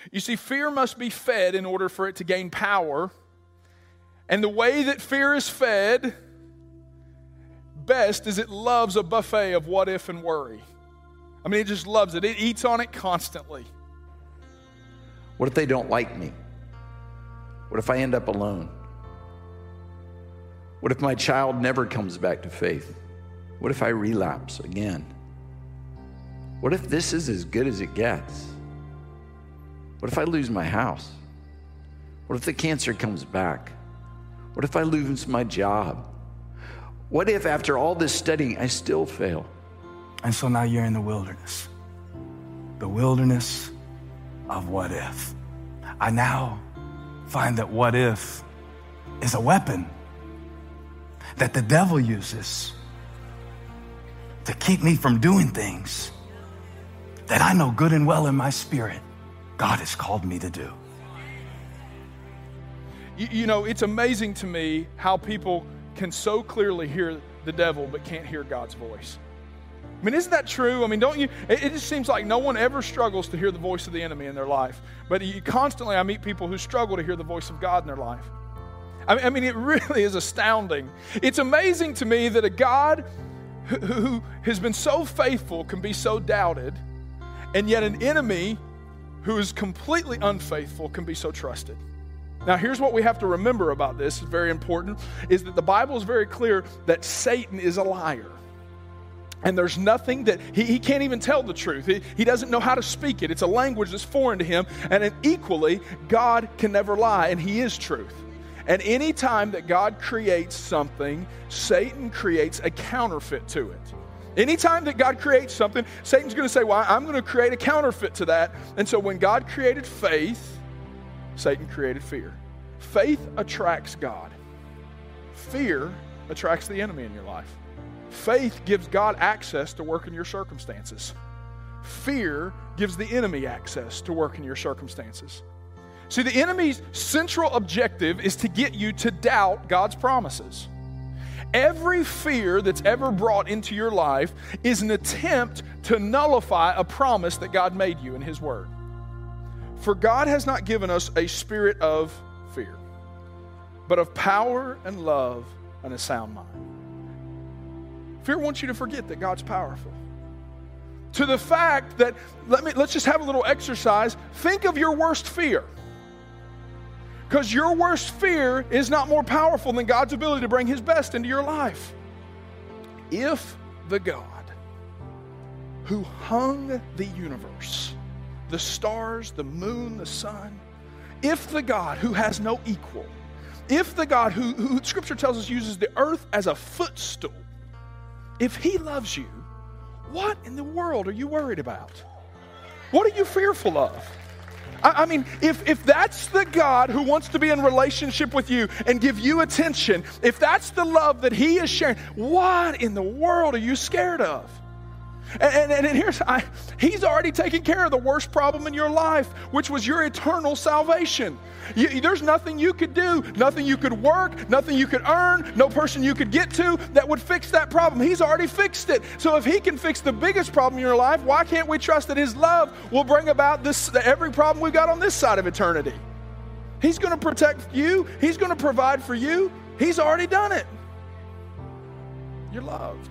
You see, fear must be fed in order for it to gain power. And the way that fear is fed best is it loves a buffet of what if and worry. I mean, it just loves it. It eats on it constantly. What if they don't like me? What if I end up alone? What if my child never comes back to faith? What if I relapse again? What if this is as good as it gets? What if I lose my house? What if the cancer comes back? What if I lose my job? What if after all this studying, I still fail? And so now you're in the wilderness of what if. I now find that what if is a weapon that the devil uses to keep me from doing things that I know good and well in my spirit God has called me to do. You know, it's amazing to me how people can so clearly hear the devil but can't hear God's voice. I mean, isn't that true? I mean, don't you? It just seems like no one ever struggles to hear the voice of the enemy in their life. But I meet people who struggle to hear the voice of God in their life. I mean, it really is astounding. It's amazing to me that a God who has been so faithful can be so doubted, and yet an enemy who is completely unfaithful can be so trusted. Now, here's what we have to remember about this, is very important, is that the Bible is very clear that Satan is a liar. And there's nothing that, he can't even tell the truth. He doesn't know how to speak it. It's a language that's foreign to him. And equally, God can never lie, and he is truth. And any time that God creates something, Satan creates a counterfeit to it. Anytime that God creates something, Satan's going to say, well, I'm going to create a counterfeit to that. And so when God created faith, Satan created fear. Faith attracts God. Fear attracts the enemy in your life. Faith gives God access to work in your circumstances. Fear gives the enemy access to work in your circumstances. See, the enemy's central objective is to get you to doubt God's promises. Every fear that's ever brought into your life is an attempt to nullify a promise that God made you in His Word. For God has not given us a spirit of fear, but of power and love and a sound mind. Fear wants you to forget that God's powerful. To the fact that, let's just have a little exercise. Think of your worst fear. Because your worst fear is not more powerful than God's ability to bring His best into your life. If the God who hung the universe, the stars, the moon, the sun, if the God who has no equal, if the God who Scripture tells us uses the earth as a footstool, if He loves you, what in the world are you worried about? What are you fearful of? I mean, if that's the God who wants to be in relationship with you and give you attention, if that's the love that He is sharing, what in the world are you scared of? And here's, He's already taken care of the worst problem in your life, which was your eternal salvation. There's nothing you could do, nothing you could work, nothing you could earn, no person you could get to that would fix that problem. He's already fixed it. So if He can fix the biggest problem in your life, why can't we trust that His love will bring about every problem we've got on this side of eternity? He's going to protect you. He's going to provide for you. He's already done it. You're loved.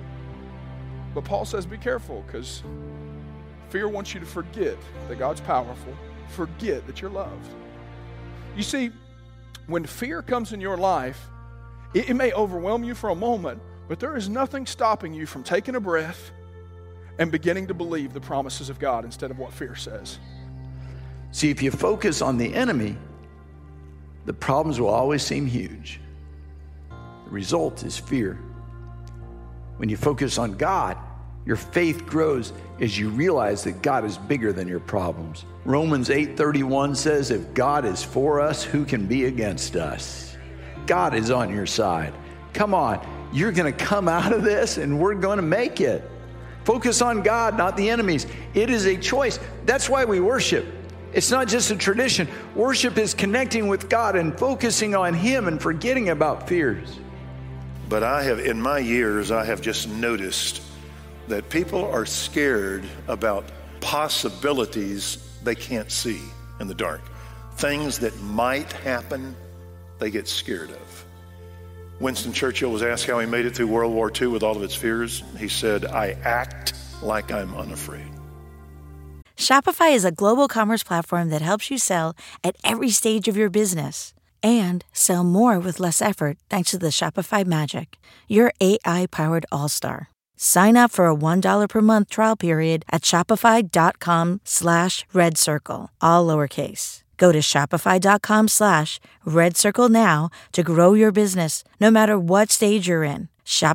But Paul says be careful, because fear wants you to forget that God's powerful. Forget that you're loved. You see, when fear comes in your life, it may overwhelm you for a moment, but there is nothing stopping you from taking a breath and beginning to believe the promises of God instead of what fear says. See, if you focus on the enemy, the problems will always seem huge. The result is fear. When you focus on God, your faith grows as you realize that God is bigger than your problems. Romans 8:31 says, if God is for us, who can be against us? God is on your side. Come on, you're going to come out of this and we're going to make it. Focus on God, not the enemies. It is a choice. That's why we worship. It's not just a tradition. Worship is connecting with God and focusing on Him and forgetting about fears. But in my years, I have just noticed that people are scared about possibilities they can't see. in the dark. Things that might happen, they get scared of. Winston Churchill was asked how he made it through World War II with all of its fears. He said, "I act like I'm unafraid." Shopify is a global commerce platform that helps you sell at every stage of your business and sell more with less effort thanks to the Shopify Magic, your AI-powered all-star. Sign up for a $1 per month trial period at shopify.com/redcircle, all lowercase. Go to shopify.com/redcircle now to grow your business, no matter what stage you're in.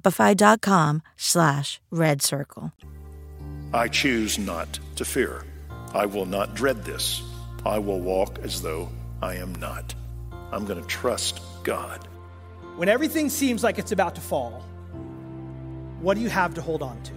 Shopify.com/redcircle. I choose not to fear. I will not dread this. I will walk as though I am not. I'm going to trust God. When everything seems like it's about to fall, what do you have to hold on to?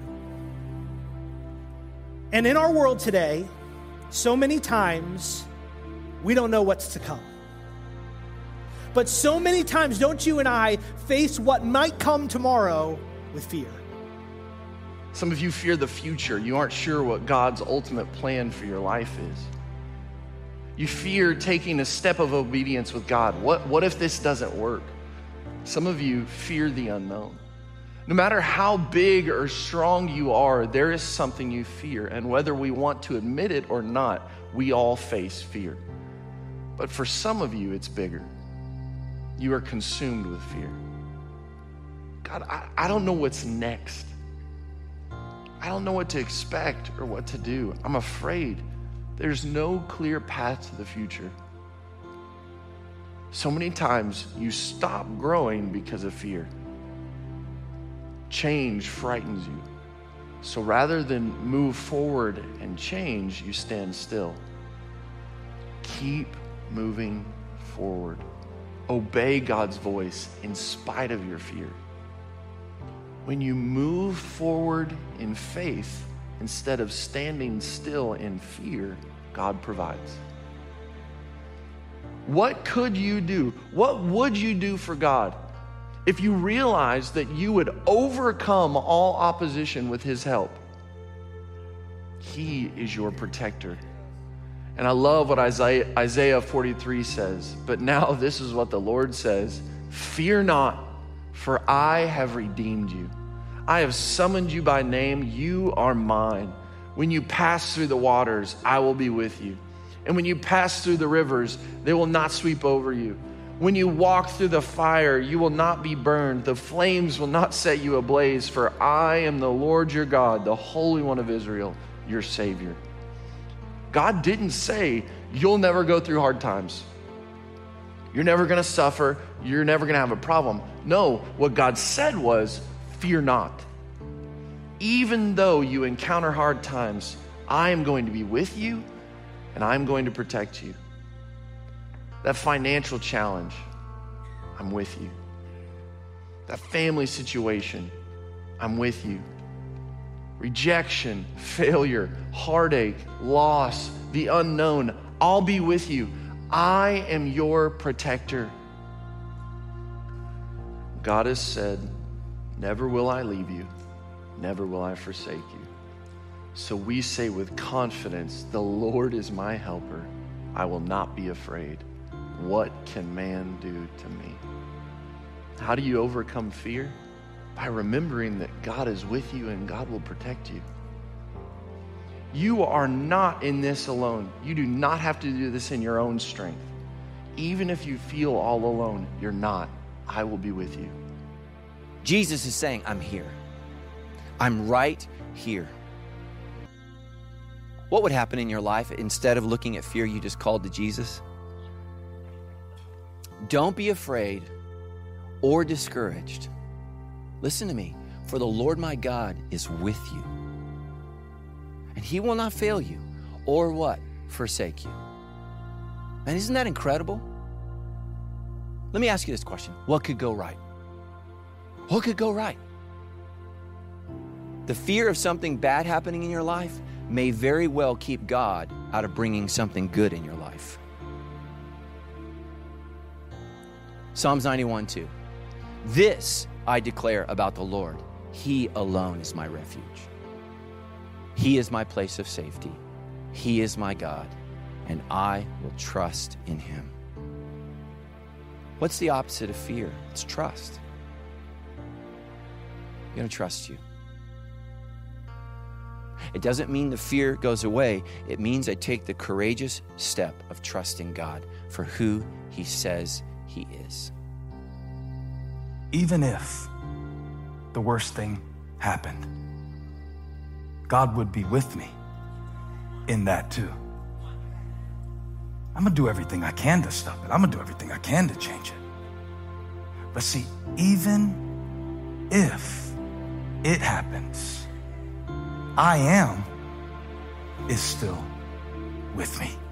And in our world today, so many times, we don't know what's to come. But so many times, don't you and I face what might come tomorrow with fear? Some of you fear the future. You aren't sure what God's ultimate plan for your life is. You fear taking a step of obedience with God. What if this doesn't work? Some of you fear the unknown. No matter how big or strong you are, there is something you fear. And whether we want to admit it or not, we all face fear. But for some of you, it's bigger. You are consumed with fear. God, I don't know what's next. I don't know what to expect or what to do. I'm afraid. There's no clear path to the future. So many times you stop growing because of fear. Change frightens you. So rather than move forward and change, you stand still. Keep moving forward. Obey God's voice in spite of your fear. When you move forward in faith, instead of standing still in fear, God provides. What could you do? What would you do for God if you realized that you would overcome all opposition with His help? He is your protector. And I love what Isaiah 43 says. But now this is what the Lord says: fear not, for I have redeemed you. I have summoned you by name. You are mine. When you pass through the waters, I will be with you. And when you pass through the rivers, they will not sweep over you. When you walk through the fire, you will not be burned. The flames will not set you ablaze. For I am the Lord your God, the Holy One of Israel, your Savior. God didn't say you'll never go through hard times. You're never going to suffer. You're never going to have a problem. No, what God said was, fear not. Even though you encounter hard times, I am going to be with you and I'm going to protect you. That financial challenge, I'm with you. That family situation, I'm with you. Rejection, failure, heartache, loss, the unknown, I'll be with you. I am your protector. God has said, never will I leave you, never will I forsake you. So we say with confidence, the Lord is my helper. I will not be afraid. What can man do to me? How do you overcome fear? By remembering that God is with you and God will protect you. You are not in this alone. You do not have to do this in your own strength. Even if you feel all alone, you're not. I will be with you. Jesus is saying, I'm here. I'm right here. What would happen in your life instead of looking at fear, you just called to Jesus? Don't be afraid or discouraged. Listen to me. For the Lord my God is with you. And He will not fail you or what? Forsake you. And isn't that incredible? Let me ask you this question. What could go right? What could go right? The fear of something bad happening in your life may very well keep God out of bringing something good in your life. Psalms 91:2. This I declare about the Lord. He alone is my refuge. He is my place of safety. He is my God, and I will trust in him. What's the opposite of fear? It's trust. I'm going to trust you. It doesn't mean the fear goes away. It means I take the courageous step of trusting God for who he says he is. Even if the worst thing happened, God would be with me in that too. I'm going to do everything I can to stop it. I'm going to do everything I can to change it. But see, even if it happens, I am is still with me.